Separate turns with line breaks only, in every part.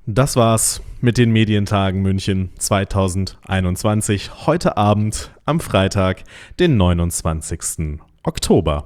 Das war's mit den Medientagen München 2021. Heute Abend am Freitag, den 29. Oktober.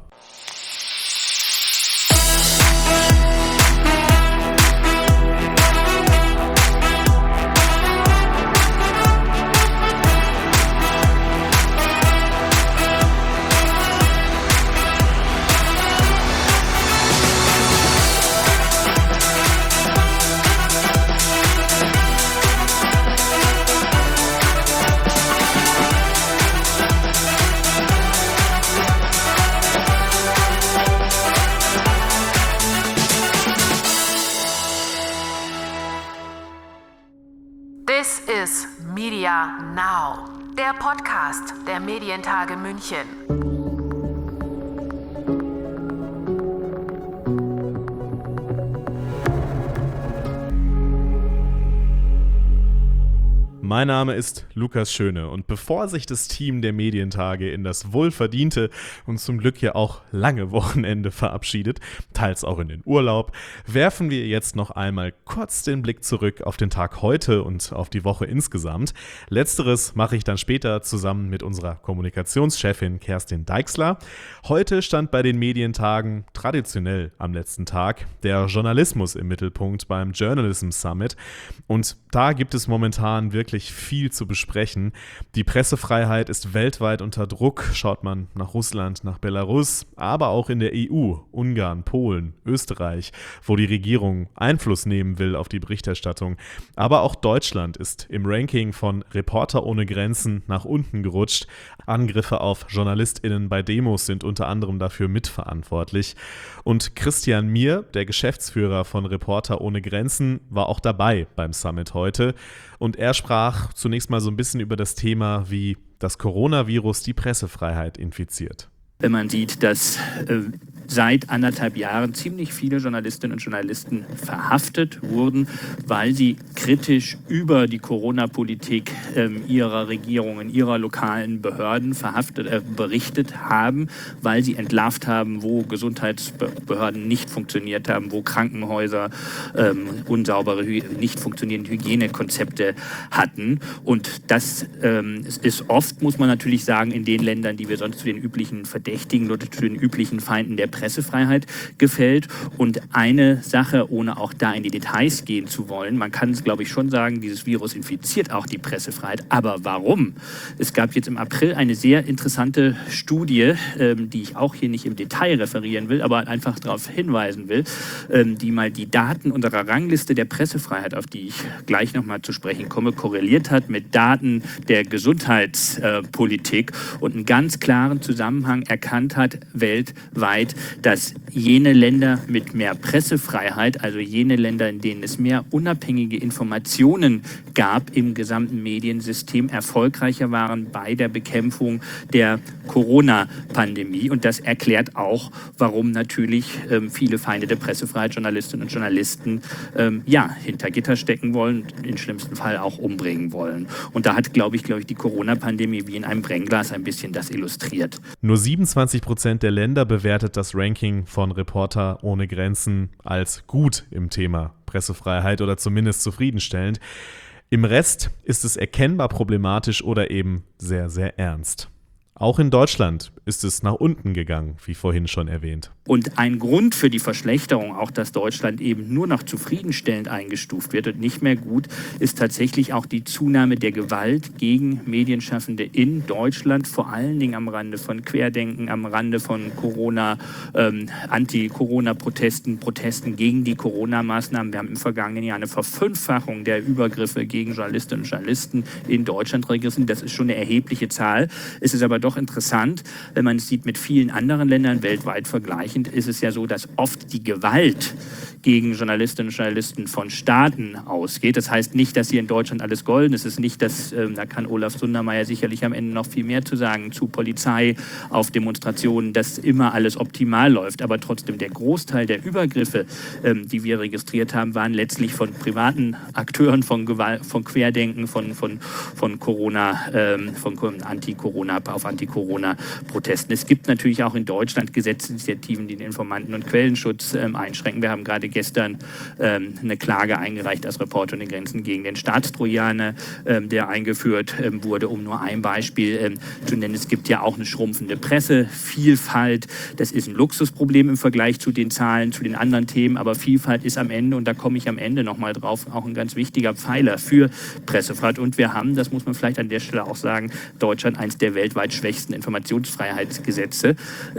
This is Media Now, der Podcast der Medientage München.
Mein Name ist Lukas Schöne und bevor sich das Team der Medientage in das wohlverdiente und zum Glück ja auch lange Wochenende verabschiedet, teils auch in den Urlaub, werfen wir jetzt noch einmal kurz den Blick zurück auf den Tag heute und auf die Woche insgesamt. Letzteres mache ich dann später zusammen mit unserer Kommunikationschefin Kerstin Deixler. Heute stand bei den Medientagen traditionell am letzten Tag der Journalismus im Mittelpunkt beim Journalism Summit und da gibt es momentan wirklich viel zu besprechen. Die Pressefreiheit ist weltweit unter Druck, schaut man nach Russland, nach Belarus, aber auch in der EU, Ungarn, Polen, Österreich, wo die Regierung Einfluss nehmen will auf die Berichterstattung. Aber auch Deutschland ist im Ranking von Reporter ohne Grenzen nach unten gerutscht. Angriffe auf JournalistInnen bei Demos sind unter anderem dafür mitverantwortlich. Und Christian Mier, der Geschäftsführer von Reporter ohne Grenzen, war auch dabei beim Summit heute. Und er sprach zunächst mal so ein bisschen über das Thema, wie das Coronavirus die Pressefreiheit infiziert.
Wenn man sieht, dass seit 1,5 Jahren ziemlich viele Journalistinnen und Journalisten verhaftet wurden, weil sie kritisch über die Corona-Politik ihrer Regierungen, ihrer lokalen Behörden berichtet haben, weil sie entlarvt haben, wo Gesundheitsbehörden nicht funktioniert haben, wo Krankenhäuser unsaubere, nicht funktionierende Hygienekonzepte hatten. Und das ist oft, muss man natürlich sagen, in den Ländern, die wir sonst zu den üblichen Verdächtigen oder zu den üblichen Feinden der Pressefreiheit gefällt. Und eine Sache, ohne auch da in die Details gehen zu wollen, man kann es, glaube ich, schon sagen, dieses Virus infiziert auch die Pressefreiheit. Aber warum? Es gab jetzt im April eine sehr interessante Studie, die ich auch hier nicht im Detail referieren will, aber einfach darauf hinweisen will, die mal die Daten unserer Rangliste der Pressefreiheit, auf die ich gleich nochmal zu sprechen komme, korreliert hat mit Daten der Gesundheitspolitik und einen ganz klaren Zusammenhang erkannt hat, weltweit, dass jene Länder mit mehr Pressefreiheit, also jene Länder, in denen es mehr unabhängige Informationen gab im gesamten Mediensystem, erfolgreicher waren bei der Bekämpfung der Corona-Pandemie. Und das erklärt auch, warum natürlich viele Feinde der Pressefreiheit, Journalistinnen und Journalisten, hinter Gitter stecken wollen und im schlimmsten Fall auch umbringen wollen. Und da hat, glaube ich, die Corona-Pandemie wie in einem Brennglas ein bisschen das illustriert.
Nur 27% der Länder bewertet das Ranking von Reporter ohne Grenzen als gut im Thema Pressefreiheit oder zumindest zufriedenstellend. Im Rest ist es erkennbar problematisch oder eben sehr, sehr ernst. Auch in Deutschland ist es nach unten gegangen, wie vorhin schon erwähnt.
Und ein Grund für die Verschlechterung, auch dass Deutschland eben nur noch zufriedenstellend eingestuft wird und nicht mehr gut, ist tatsächlich auch die Zunahme der Gewalt gegen Medienschaffende in Deutschland, vor allen Dingen am Rande von Querdenken, am Rande von Anti-Corona-Protesten, Protesten gegen die Corona-Maßnahmen. Wir haben im vergangenen Jahr eine Verfünffachung der Übergriffe gegen Journalistinnen und Journalisten in Deutschland registriert. Das ist schon eine erhebliche Zahl. Es ist aber doch interessant, wenn man es sieht mit vielen anderen Ländern weltweit vergleichend, ist es ja so, dass oft die Gewalt gegen Journalistinnen und Journalisten von Staaten ausgeht. Das heißt nicht, dass hier in Deutschland alles golden ist. Es ist nicht, dass, da kann Olaf Sundermeier sicherlich am Ende noch viel mehr zu sagen, zu Polizei auf Demonstrationen, dass immer alles optimal läuft. Aber trotzdem der Großteil der Übergriffe, die wir registriert haben, waren letztlich von privaten Akteuren von Gewalt, von Querdenken, von Corona, von Anti-Corona-Protesten Protesten. Es gibt natürlich auch in Deutschland Gesetzesinitiativen, die den Informanten- und Quellenschutz einschränken. Wir haben gerade gestern eine Klage eingereicht als Reporter ohne Grenzen gegen den Staatstrojaner, der eingeführt wurde, um nur ein Beispiel zu nennen. Es gibt ja auch eine schrumpfende Pressevielfalt. Das ist ein Luxusproblem im Vergleich zu den Zahlen, zu den anderen Themen, aber Vielfalt ist am Ende, und da komme ich am Ende nochmal drauf, auch ein ganz wichtiger Pfeiler für Pressefreiheit. Und wir haben, das muss man vielleicht an der Stelle auch sagen, Deutschland eines der weltweit schwächsten Informationsfreiheitsgesetze,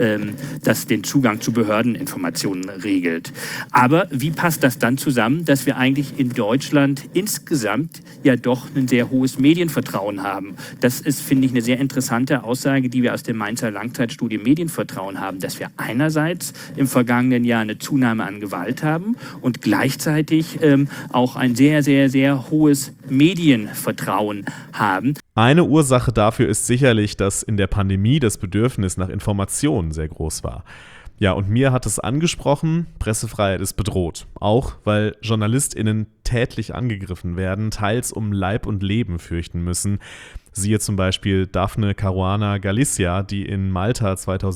das den Zugang zu Behördeninformationen regelt. Aber wie passt das dann zusammen, dass wir eigentlich in Deutschland insgesamt ja doch ein sehr hohes Medienvertrauen haben? Das ist, finde ich, eine sehr interessante Aussage, die wir aus der Mainzer Langzeitstudie Medienvertrauen haben, dass wir einerseits im vergangenen Jahr eine Zunahme an Gewalt haben und gleichzeitig auch ein sehr, sehr, sehr hohes Medienvertrauen haben.
Eine Ursache dafür ist sicherlich, dass in der Pandemie das Bedürfnis nach Informationen sehr groß war. Ja, und mir hat es angesprochen, Pressefreiheit ist bedroht. Auch weil JournalistInnen tätlich angegriffen werden, teils um Leib und Leben fürchten müssen. Siehe zum Beispiel Daphne Caruana Galizia, die in Malta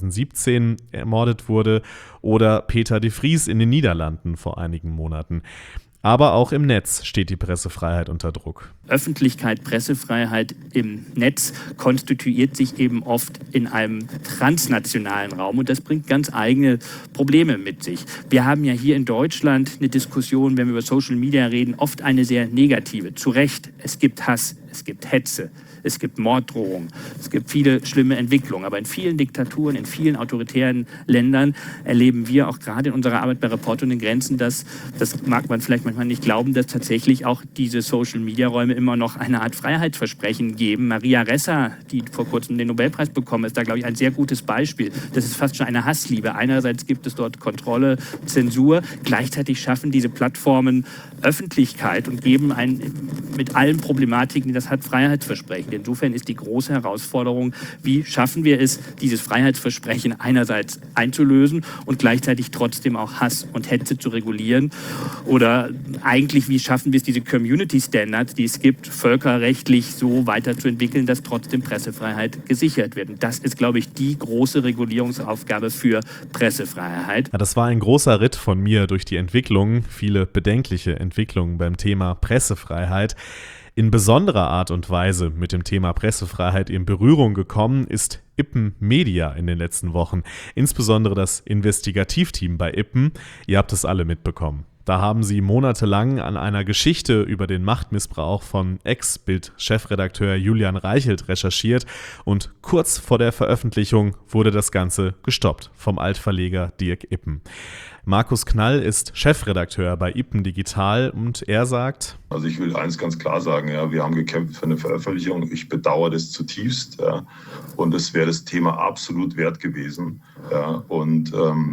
2017 ermordet wurde, oder Peter de Vries in den Niederlanden vor einigen Monaten. Aber auch im Netz steht die Pressefreiheit unter Druck.
Öffentlichkeit, Pressefreiheit im Netz konstituiert sich eben oft in einem transnationalen Raum und das bringt ganz eigene Probleme mit sich. Wir haben ja hier in Deutschland eine Diskussion, wenn wir über Social Media reden, oft eine sehr negative. Zu Recht, es gibt Hass, es gibt Hetze. Es gibt Morddrohungen, es gibt viele schlimme Entwicklungen. Aber in vielen Diktaturen, in vielen autoritären Ländern erleben wir auch gerade in unserer Arbeit bei Reporter ohne Grenzen, das mag man vielleicht manchmal nicht glauben, dass tatsächlich auch diese Social-Media-Räume immer noch eine Art Freiheitsversprechen geben. Maria Ressa, die vor kurzem den Nobelpreis bekommen, ist da, glaube ich, ein sehr gutes Beispiel. Das ist fast schon eine Hassliebe. Einerseits gibt es dort Kontrolle, Zensur, gleichzeitig schaffen diese Plattformen Öffentlichkeit und geben mit allen Problematiken, die das hat, Freiheitsversprechen. Insofern ist die große Herausforderung, wie schaffen wir es, dieses Freiheitsversprechen einerseits einzulösen und gleichzeitig trotzdem auch Hass und Hetze zu regulieren? Oder eigentlich, wie schaffen wir es, diese Community Standards, die es gibt, völkerrechtlich so weiterzuentwickeln, dass trotzdem Pressefreiheit gesichert wird? Und das ist, glaube ich, die große Regulierungsaufgabe für Pressefreiheit.
Ja, das war ein großer Ritt von mir durch die Entwicklung, viele bedenkliche Entwicklungen beim Thema Pressefreiheit. In besonderer Art und Weise mit dem Thema Pressefreiheit in Berührung gekommen ist Ippen Media in den letzten Wochen. Insbesondere das Investigativteam bei Ippen. Ihr habt es alle mitbekommen. Da haben sie monatelang an einer Geschichte über den Machtmissbrauch von Ex-Bild-Chefredakteur Julian Reichelt recherchiert und kurz vor der Veröffentlichung wurde das Ganze gestoppt vom Altverleger Dirk Ippen. Markus Knall ist Chefredakteur bei Ippen Digital und er sagt:
Also ich will eins ganz klar sagen, ja, wir haben gekämpft für eine Veröffentlichung. Ich bedauere das zutiefst, ja, und es wäre das Thema absolut wert gewesen. Ja, und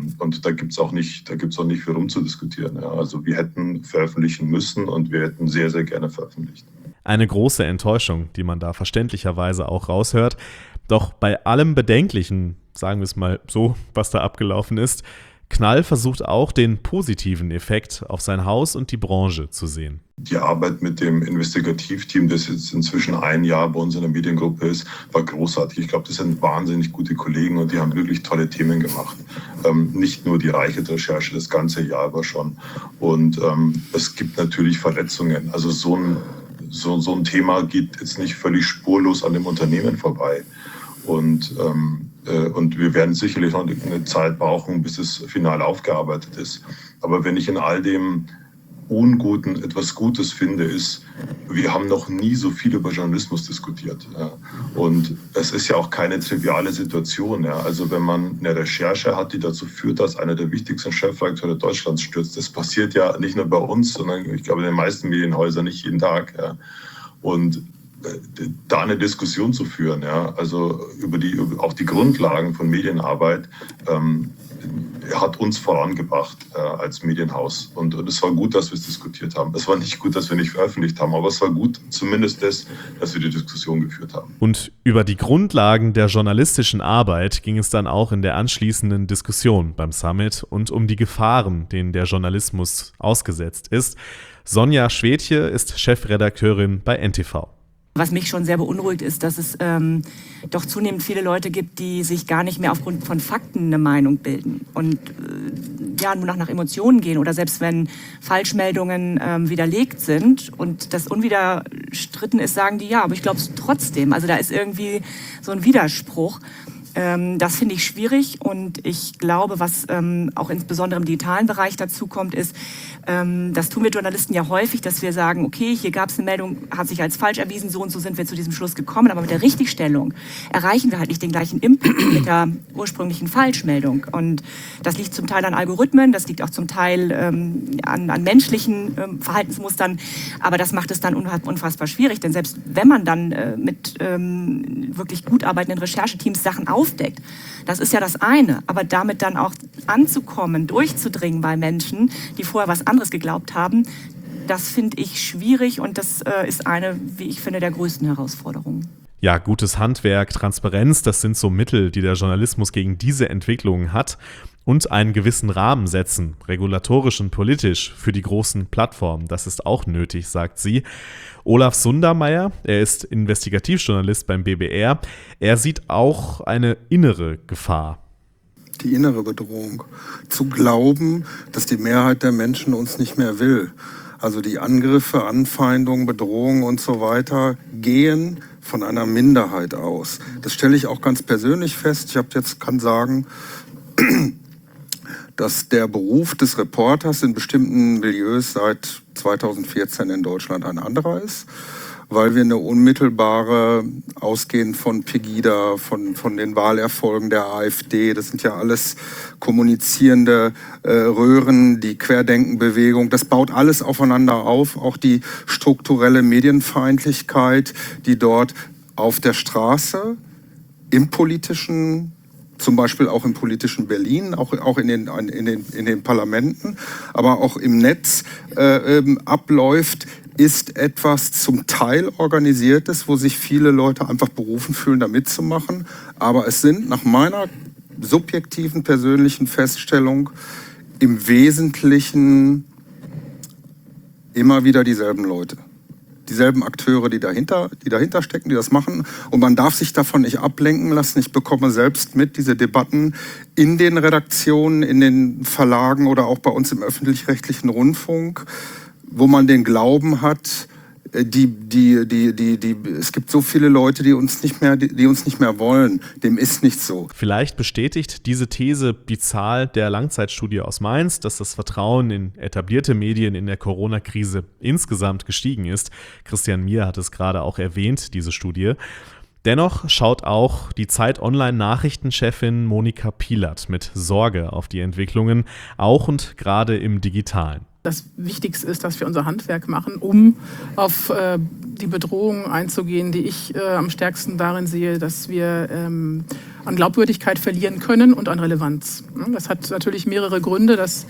da gibt's auch nicht viel rumzudiskutieren. Ja. Also wir hätten veröffentlichen müssen und wir hätten sehr, sehr gerne veröffentlicht.
Eine große Enttäuschung, die man da verständlicherweise auch raushört. Doch bei allem Bedenklichen, sagen wir es mal so, was da abgelaufen ist, Knall versucht auch den positiven Effekt auf sein Haus und die Branche zu sehen.
Die Arbeit mit dem Investigativteam, das jetzt inzwischen ein Jahr bei uns in der Mediengruppe ist, war großartig. Ich glaube, das sind wahnsinnig gute Kollegen und die haben wirklich tolle Themen gemacht. Nicht nur die Reichelt-Recherche, das ganze Jahr aber schon. Und es gibt natürlich Verletzungen. Also so ein Thema geht jetzt nicht völlig spurlos an dem Unternehmen vorbei. Und wir werden sicherlich noch eine Zeit brauchen, bis es final aufgearbeitet ist. Aber wenn ich in all dem Unguten etwas Gutes finde, ist, wir haben noch nie so viel über Journalismus diskutiert. Ja. Und es ist ja auch keine triviale Situation. Ja. Also wenn man eine Recherche hat, die dazu führt, dass einer der wichtigsten Chefredakteure Deutschlands stürzt, das passiert ja nicht nur bei uns, sondern ich glaube in den meisten Medienhäusern nicht jeden Tag. Ja. Und da eine Diskussion zu führen, ja, also auch die Grundlagen von Medienarbeit, hat uns vorangebracht als Medienhaus. Und es war gut, dass wir es diskutiert haben. Es war nicht gut, dass wir nicht veröffentlicht haben, aber es war gut, zumindest dass wir die Diskussion geführt haben.
Und über die Grundlagen der journalistischen Arbeit ging es dann auch in der anschließenden Diskussion beim Summit und um die Gefahren, denen der Journalismus ausgesetzt ist. Sonja Schwedtje ist Chefredakteurin bei NTV.
Was mich schon sehr beunruhigt ist, dass es doch zunehmend viele Leute gibt, die sich gar nicht mehr aufgrund von Fakten eine Meinung bilden und nur noch nach Emotionen gehen oder selbst wenn Falschmeldungen widerlegt sind und das unwiderstritten ist, sagen die ja, aber ich glaube es trotzdem. Also da ist irgendwie so ein Widerspruch. Das finde ich schwierig und ich glaube, was auch insbesondere im digitalen Bereich dazu kommt, ist, das tun wir Journalisten ja häufig, dass wir sagen, okay, hier gab es eine Meldung, hat sich als falsch erwiesen, so und so sind wir zu diesem Schluss gekommen, aber mit der Richtigstellung erreichen wir halt nicht den gleichen Impact mit der ursprünglichen Falschmeldung und das liegt zum Teil an Algorithmen, das liegt auch zum Teil an menschlichen Verhaltensmustern, aber das macht es dann unfassbar schwierig, denn selbst wenn man dann mit wirklich gut arbeitenden Rechercheteams Sachen aufdeckt. Das ist ja das eine, aber damit dann auch anzukommen, durchzudringen bei Menschen, die vorher was anderes geglaubt haben, das finde ich schwierig und das ist eine, wie ich finde, der größten Herausforderungen.
Ja, gutes Handwerk, Transparenz, das sind so Mittel, die der Journalismus gegen diese Entwicklungen hat und einen gewissen Rahmen setzen, regulatorisch und politisch, für die großen Plattformen. Das ist auch nötig, sagt sie. Olaf Sundermeier, er ist Investigativjournalist beim BBR, er sieht auch eine innere Gefahr.
Die innere Bedrohung. Zu glauben, dass die Mehrheit der Menschen uns nicht mehr will. Also die Angriffe, Anfeindungen, Bedrohungen und so weiter gehen von einer Minderheit aus. Das stelle ich auch ganz persönlich fest. Kann sagen, dass der Beruf des Reporters in bestimmten Milieus seit 2014 in Deutschland ein anderer ist, weil wir eine unmittelbare, ausgehend von Pegida, von den Wahlerfolgen der AfD, das sind ja alles kommunizierende Röhren, die Querdenkenbewegung, das baut alles aufeinander auf, auch die strukturelle Medienfeindlichkeit, die dort auf der Straße, im politischen, zum Beispiel auch im politischen Berlin, auch in den Parlamenten, aber auch im Netz abläuft, ist etwas zum Teil Organisiertes, wo sich viele Leute einfach berufen fühlen, da mitzumachen. Aber es sind nach meiner subjektiven, persönlichen Feststellung im Wesentlichen immer wieder dieselben Leute. Dieselben Akteure, die dahinter stecken, die das machen. Und man darf sich davon nicht ablenken lassen. Ich bekomme selbst mit diese Debatten in den Redaktionen, in den Verlagen oder auch bei uns im öffentlich-rechtlichen Rundfunk, wo man den Glauben hat, es gibt so viele Leute, die uns nicht mehr wollen. Dem ist nicht so.
Vielleicht bestätigt diese These die Zahl der Langzeitstudie aus Mainz, dass das Vertrauen in etablierte Medien in der Corona-Krise insgesamt gestiegen ist. Christian Mier hat es gerade auch erwähnt, diese Studie. Dennoch schaut auch die Zeit-Online-Nachrichtenchefin Monika Pielath mit Sorge auf die Entwicklungen, auch und gerade im Digitalen.
Das Wichtigste ist, dass wir unser Handwerk machen, um auf die Bedrohungen einzugehen, die ich am stärksten darin sehe, dass wir an Glaubwürdigkeit verlieren können und an Relevanz. Das hat natürlich mehrere Gründe. Das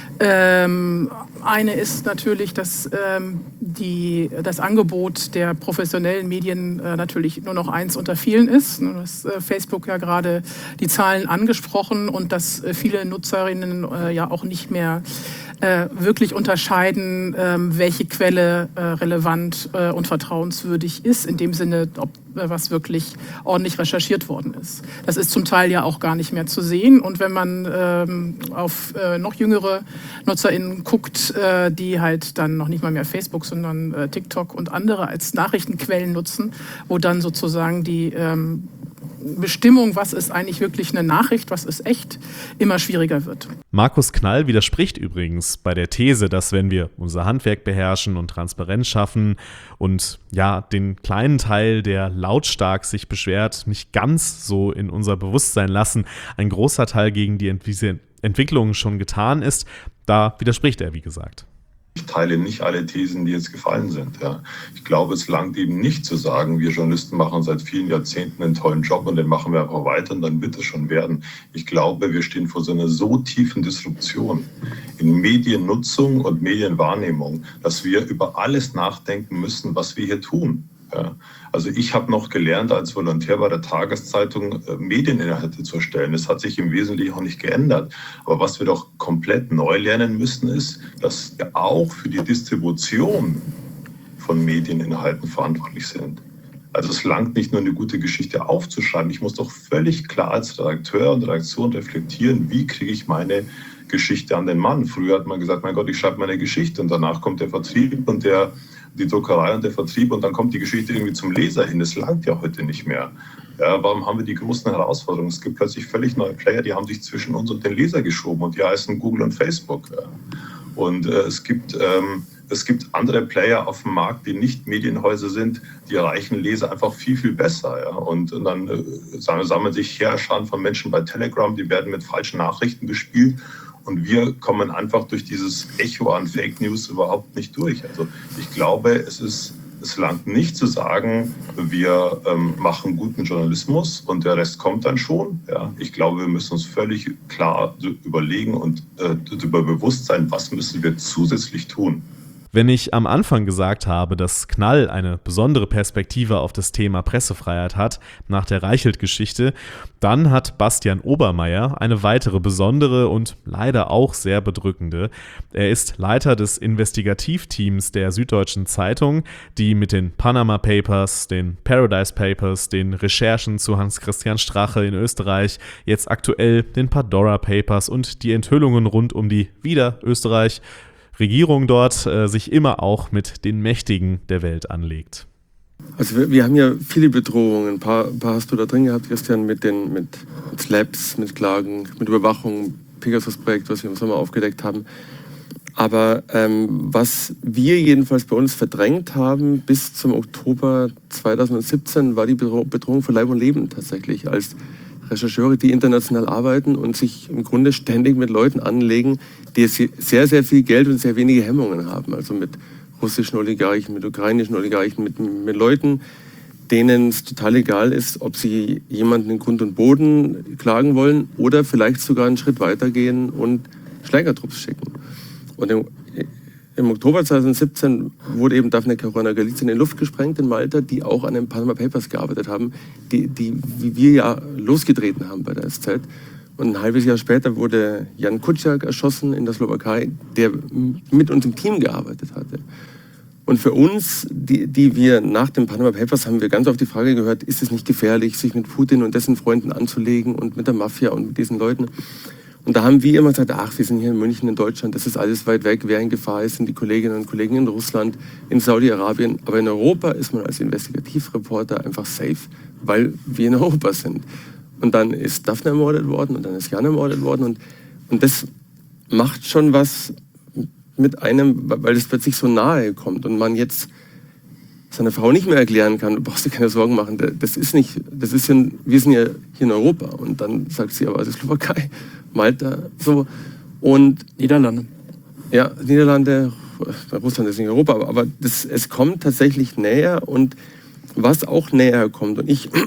eine ist natürlich, dass das Angebot der professionellen Medien natürlich nur noch eins unter vielen ist. Du hast Facebook ja gerade die Zahlen angesprochen und dass viele Nutzerinnen ja auch nicht mehr wirklich unterscheiden, welche Quelle relevant und vertrauenswürdig ist, in dem Sinne, ob was wirklich ordentlich recherchiert worden ist. Das ist zum Teil ja auch gar nicht mehr zu sehen. Und wenn man auf noch jüngere NutzerInnen guckt, die halt dann noch nicht mal mehr Facebook, sondern TikTok und andere als Nachrichtenquellen nutzen, wo dann sozusagen die Bestimmung, was ist eigentlich wirklich eine Nachricht, was ist echt, immer schwieriger wird.
Markus Knall widerspricht übrigens bei der These, dass wenn wir unser Handwerk beherrschen und Transparenz schaffen und ja, den kleinen Teil, der lautstark sich beschwert, nicht ganz so in unser Bewusstsein lassen, ein großer Teil gegen diese Entwicklungen schon getan ist. Da widerspricht er, wie gesagt.
Ich teile nicht alle Thesen, die jetzt gefallen sind. Ja. Ich glaube, es langt eben nicht zu sagen, wir Journalisten machen seit vielen Jahrzehnten einen tollen Job und den machen wir einfach weiter und dann wird es schon werden. Ich glaube, wir stehen vor so einer so tiefen Disruption in Mediennutzung und Medienwahrnehmung, dass wir über alles nachdenken müssen, was wir hier tun. Ja. Also ich habe noch gelernt, als Volontär bei der Tageszeitung Medieninhalte zu erstellen. Das hat sich im Wesentlichen auch nicht geändert. Aber was wir doch komplett neu lernen müssen, ist, dass wir auch für die Distribution von Medieninhalten verantwortlich sind. Also es langt nicht nur eine gute Geschichte aufzuschreiben. Ich muss doch völlig klar als Redakteur und Redaktion reflektieren, wie kriege ich meine Geschichte an den Mann. Früher hat man gesagt, mein Gott, ich schreibe meine Geschichte und danach kommt der Vertrieb und die Druckerei und der Vertrieb und dann kommt die Geschichte irgendwie zum Leser hin. Das langt ja heute nicht mehr. Ja, warum haben wir die großen Herausforderungen? Es gibt plötzlich völlig neue Player, die haben sich zwischen uns und den Leser geschoben und die heißen Google und Facebook. Ja. Und es gibt andere Player auf dem Markt, die nicht Medienhäuser sind, die erreichen Leser einfach viel, viel besser. Ja. Und dann sammeln sich Heerscharen von Menschen bei Telegram, die werden mit falschen Nachrichten bespielt. Und wir kommen einfach durch dieses Echo an Fake News überhaupt nicht durch. Also ich glaube, es langt nicht zu sagen, wir machen guten Journalismus und der Rest kommt dann schon. Ja. Ich glaube, wir müssen uns völlig klar überlegen und darüber bewusst sein, was müssen wir zusätzlich tun.
Wenn ich am Anfang gesagt habe, dass Knall eine besondere Perspektive auf das Thema Pressefreiheit hat, nach der Reichelt-Geschichte, dann hat Bastian Obermeier eine weitere besondere und leider auch sehr bedrückende. Er ist Leiter des Investigativteams der Süddeutschen Zeitung, die mit den Panama Papers, den Paradise Papers, den Recherchen zu Hans-Christian Strache in Österreich, jetzt aktuell den Pandora Papers und die Enthüllungen rund um die wieder Österreich Regierung dort sich immer auch mit den Mächtigen der Welt anlegt.
Also wir haben ja viele Bedrohungen. Ein paar hast du da drin gehabt, Christian, mit Slaps, mit Klagen, mit Überwachung, Pegasus-Projekt, was wir im Sommer aufgedeckt haben. Aber was wir jedenfalls bei uns verdrängt haben bis zum Oktober 2017, war die Bedrohung für Leib und Leben tatsächlich. Als Rechercheure, die international arbeiten und sich im Grunde ständig mit Leuten anlegen, die sehr, sehr viel Geld und sehr wenige Hemmungen haben. Also mit russischen Oligarchen, mit ukrainischen Oligarchen, mit Leuten, denen es total egal ist, ob sie jemanden in Grund und Boden klagen wollen oder vielleicht sogar einen Schritt weitergehen und Schlägertrupps schicken. Und im Oktober 2017 wurde eben Daphne Caruana Galizia in die Luft gesprengt in Malta, die auch an den Panama Papers gearbeitet haben, die wie wir ja losgetreten haben bei der SZ. Und ein halbes Jahr später wurde Jan Kuciak erschossen in der Slowakei, der mit uns im Team gearbeitet hatte. Und für uns, die wir nach den Panama Papers, haben wir ganz oft die Frage gehört, ist es nicht gefährlich, sich mit Putin und dessen Freunden anzulegen und mit der Mafia und mit diesen Leuten? Und da haben wir immer gesagt, wir sind hier in München, in Deutschland, das ist alles weit weg, wer in Gefahr ist, sind die Kolleginnen und Kollegen in Russland, in Saudi-Arabien. Aber in Europa ist man als Investigativreporter einfach safe, weil wir in Europa sind. Und dann ist Daphne ermordet worden und dann ist Jan ermordet worden. Und das macht schon was mit einem, weil es plötzlich so nahe kommt und man jetzt seiner Frau nicht mehr erklären kann, du brauchst dir keine Sorgen machen, wir sind ja hier in Europa. Und dann sagt sie, aber es ist Slowakei, Malta, so. Und
Niederlande.
Ja, Niederlande, Russland ist nicht Europa, aber es kommt tatsächlich näher. Und was auch näher kommt, und ich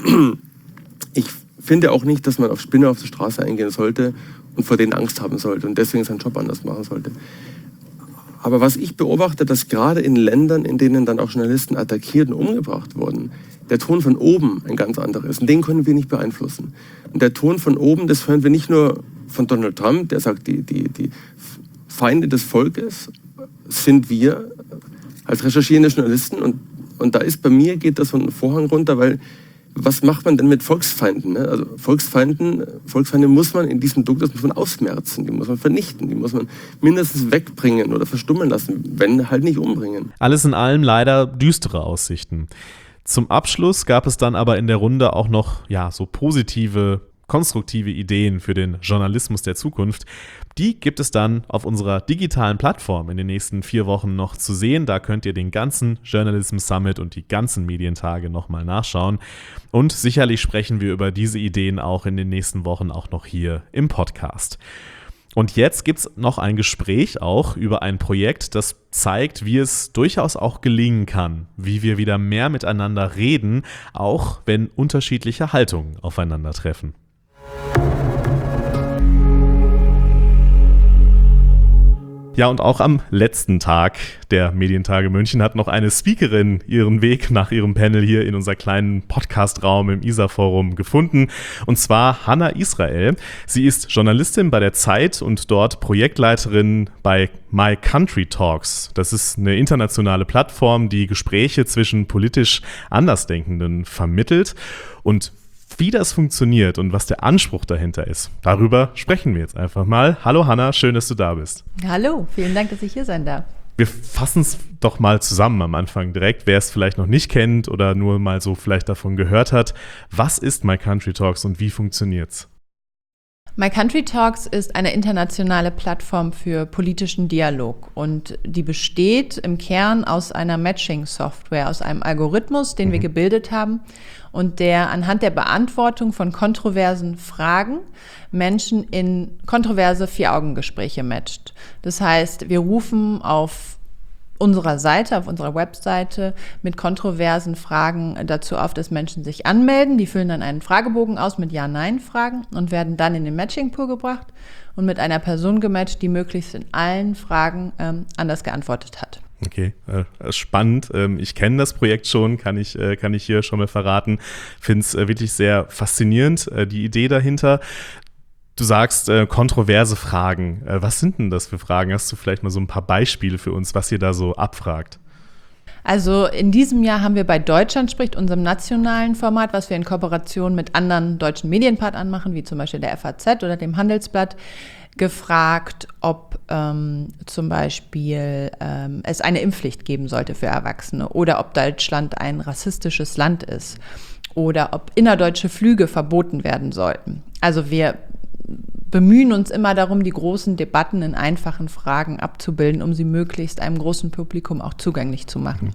finde auch nicht, dass man auf Spinner auf der Straße eingehen sollte und vor denen Angst haben sollte und deswegen seinen Job anders machen sollte. Aber was ich beobachte, dass gerade in Ländern, in denen dann auch Journalisten attackiert und umgebracht wurden, der Ton von oben ein ganz anderer ist. Und den können wir nicht beeinflussen. Und der Ton von oben, das hören wir nicht nur von Donald Trump, der sagt, die Feinde des Volkes sind wir als recherchierende Journalisten. Und da ist bei mir, geht das so ein Vorhang runter, weil was macht man denn mit Volksfeinden? Ne? Also Volksfeinde muss man in diesem Druck, das muss man ausmerzen, die muss man vernichten, die muss man mindestens wegbringen oder verstummen lassen, wenn halt nicht umbringen.
Alles in allem leider düstere Aussichten. Zum Abschluss gab es dann aber in der Runde auch noch so positive, konstruktive Ideen für den Journalismus der Zukunft. Die gibt es dann auf unserer digitalen Plattform in den nächsten 4 Wochen noch zu sehen. Da könnt ihr den ganzen Journalism Summit und die ganzen Medientage nochmal nachschauen. Und sicherlich sprechen wir über diese Ideen auch in den nächsten Wochen auch noch hier im Podcast. Und jetzt gibt es noch ein Gespräch auch über ein Projekt, das zeigt, wie es durchaus auch gelingen kann, wie wir wieder mehr miteinander reden, auch wenn unterschiedliche Haltungen aufeinandertreffen. Ja, und auch am letzten Tag der Medientage München hat noch eine Speakerin ihren Weg nach ihrem Panel hier in unser kleinen Podcast-Raum im ISA-Forum gefunden, und zwar Hanna Israel. Sie ist Journalistin bei der Zeit und dort Projektleiterin bei My Country Talks. Das ist eine internationale Plattform, die Gespräche zwischen politisch Andersdenkenden vermittelt. Und wie das funktioniert und was der Anspruch dahinter ist, darüber sprechen wir jetzt einfach mal. Hallo Hanna, schön, dass du da bist.
Hallo, vielen Dank, dass ich hier sein darf.
Wir fassen es doch mal zusammen am Anfang direkt, wer es vielleicht noch nicht kennt oder nur mal so vielleicht davon gehört hat. Was ist My Country Talks und wie funktioniert's?
My Country Talks ist eine internationale Plattform für politischen Dialog und die besteht im Kern aus einer Matching-Software, aus einem Algorithmus, den wir gebildet haben und der anhand der Beantwortung von kontroversen Fragen Menschen in kontroverse Vier-Augen-Gespräche matcht. Das heißt, wir rufen auf unserer Seite, auf unserer Webseite mit kontroversen Fragen dazu auf, dass Menschen sich anmelden. Die füllen dann einen Fragebogen aus mit Ja-Nein-Fragen und werden dann in den Matching-Pool gebracht und mit einer Person gematcht, die möglichst in allen Fragen anders geantwortet hat.
Okay, spannend. Ich kenne das Projekt schon, kann ich hier schon mal verraten. Finde es wirklich sehr faszinierend, die Idee dahinter. Du sagst kontroverse Fragen. Was sind denn das für Fragen? Hast du vielleicht mal so ein paar Beispiele für uns, was ihr da so abfragt?
Also in diesem Jahr haben wir bei Deutschland spricht, unserem nationalen Format, was wir in Kooperation mit anderen deutschen Medienpartnern machen, wie zum Beispiel der FAZ oder dem Handelsblatt, gefragt, ob zum Beispiel es eine Impfpflicht geben sollte für Erwachsene oder ob Deutschland ein rassistisches Land ist oder ob innerdeutsche Flüge verboten werden sollten. Also wir bemühen uns immer darum, die großen Debatten in einfachen Fragen abzubilden, um sie möglichst einem großen Publikum auch zugänglich zu machen.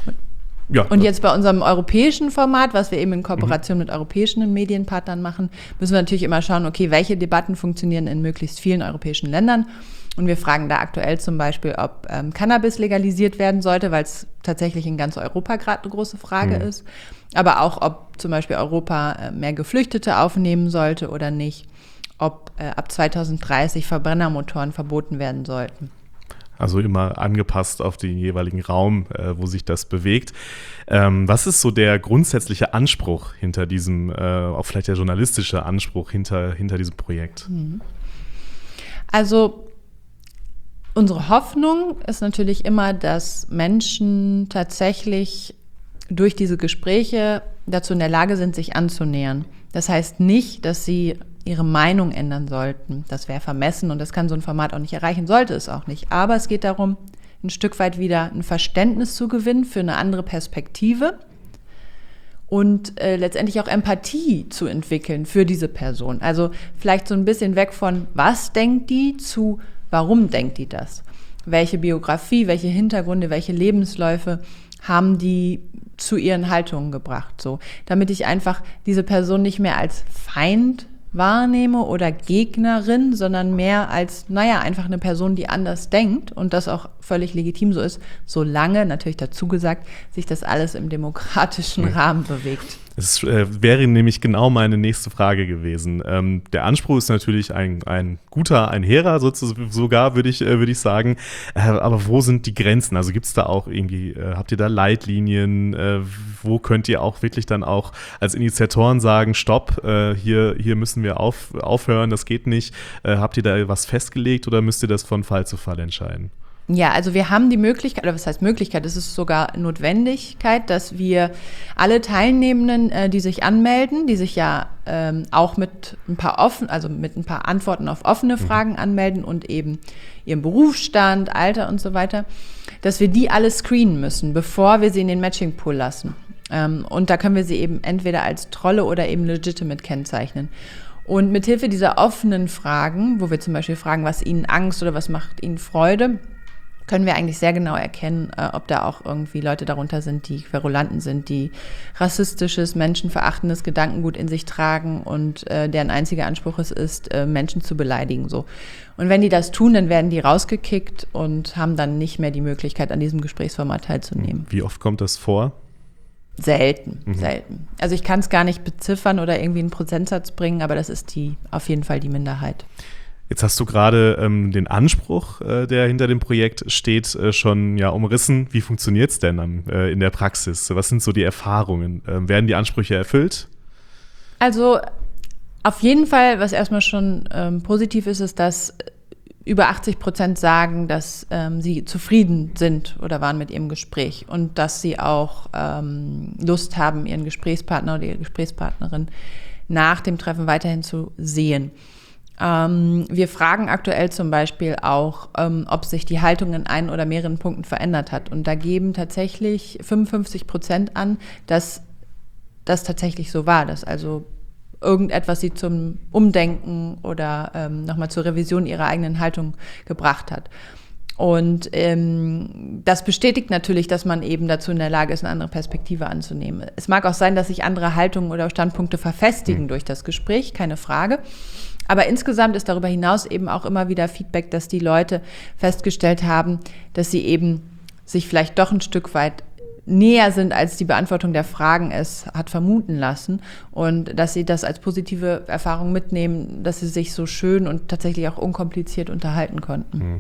Und jetzt bei unserem europäischen Format, was wir eben in Kooperation mit europäischen Medienpartnern machen, müssen wir natürlich immer schauen, okay, welche Debatten funktionieren in möglichst vielen europäischen Ländern. Und wir fragen da aktuell zum Beispiel, ob Cannabis legalisiert werden sollte, weil es tatsächlich in ganz Europa gerade eine große Frage ist. Aber auch, ob zum Beispiel Europa mehr Geflüchtete aufnehmen sollte oder nicht. Ob ab 2030 Verbrennermotoren verboten werden sollten.
Also immer angepasst auf den jeweiligen Raum, wo sich das bewegt. Was ist so der grundsätzliche Anspruch hinter diesem, auch vielleicht der journalistische Anspruch hinter diesem Projekt?
Also unsere Hoffnung ist natürlich immer, dass Menschen tatsächlich durch diese Gespräche dazu in der Lage sind, sich anzunähern. Das heißt nicht, dass sie ihre Meinung ändern sollten. Das wäre vermessen und das kann so ein Format auch nicht erreichen, sollte es auch nicht. Aber es geht darum, ein Stück weit wieder ein Verständnis zu gewinnen für eine andere Perspektive und letztendlich auch Empathie zu entwickeln für diese Person. Also vielleicht so ein bisschen weg von, was denkt die, zu, warum denkt die das? Welche Biografie, welche Hintergründe, welche Lebensläufe haben die zu ihren Haltungen gebracht, so, damit ich einfach diese Person nicht mehr als Feind wahrnehme oder Gegnerin, sondern mehr als, einfach eine Person, die anders denkt und das auch völlig legitim so ist, solange, natürlich dazu gesagt, sich das alles im demokratischen Rahmen bewegt.
Es wäre nämlich genau meine nächste Frage gewesen. Der Anspruch ist natürlich ein guter, ein hehrer sogar, würde ich sagen. Aber wo sind die Grenzen? Also gibt es da auch irgendwie, habt ihr da Leitlinien? Wo könnt ihr auch wirklich dann auch als Initiatoren sagen, stopp, hier müssen wir aufhören, das geht nicht. Habt ihr da was festgelegt oder müsst ihr das von Fall zu Fall entscheiden?
Ja, also wir haben die Möglichkeit, oder was heißt Möglichkeit, es ist sogar Notwendigkeit, dass wir alle Teilnehmenden, die sich anmelden, die sich ja auch mit ein paar Antworten auf offene Fragen anmelden und eben ihren Berufsstand, Alter und so weiter, dass wir die alle screenen müssen, bevor wir sie in den Matching-Pool lassen. Und da können wir sie eben entweder als Trolle oder eben legitimate kennzeichnen. Und mithilfe dieser offenen Fragen, wo wir zum Beispiel fragen, was ihnen Angst oder was macht ihnen Freude, können wir eigentlich sehr genau erkennen, ob da auch irgendwie Leute darunter sind, die Querulanten sind, die rassistisches, menschenverachtendes Gedankengut in sich tragen und deren einziger Anspruch es ist, Menschen zu beleidigen. So. Und wenn die das tun, dann werden die rausgekickt und haben dann nicht mehr die Möglichkeit, an diesem Gesprächsformat teilzunehmen.
Wie oft kommt das vor?
Selten. Also ich kann es gar nicht beziffern oder irgendwie einen Prozentsatz bringen, aber das ist auf jeden Fall die Minderheit.
Jetzt hast du gerade den Anspruch, der hinter dem Projekt steht, schon umrissen. Wie funktioniert es denn in der Praxis? Was sind so die Erfahrungen? Werden die Ansprüche erfüllt?
Also auf jeden Fall, was erstmal schon positiv ist, ist, dass über 80% sagen, dass sie zufrieden sind oder waren mit ihrem Gespräch und dass sie auch Lust haben, ihren Gesprächspartner oder ihre Gesprächspartnerin nach dem Treffen weiterhin zu sehen. Wir fragen aktuell zum Beispiel auch, ob sich die Haltung in einen oder mehreren Punkten verändert hat. Und da geben tatsächlich 55% an, dass das tatsächlich so war, dass also irgendetwas sie zum Umdenken oder nochmal zur Revision ihrer eigenen Haltung gebracht hat. Und das bestätigt natürlich, dass man eben dazu in der Lage ist, eine andere Perspektive anzunehmen. Es mag auch sein, dass sich andere Haltungen oder Standpunkte verfestigen durch das Gespräch, keine Frage. Aber insgesamt ist darüber hinaus eben auch immer wieder Feedback, dass die Leute festgestellt haben, dass sie eben sich vielleicht doch ein Stück weit näher sind, als die Beantwortung der Fragen es hat vermuten lassen und dass sie das als positive Erfahrung mitnehmen, dass sie sich so schön und tatsächlich auch unkompliziert unterhalten konnten.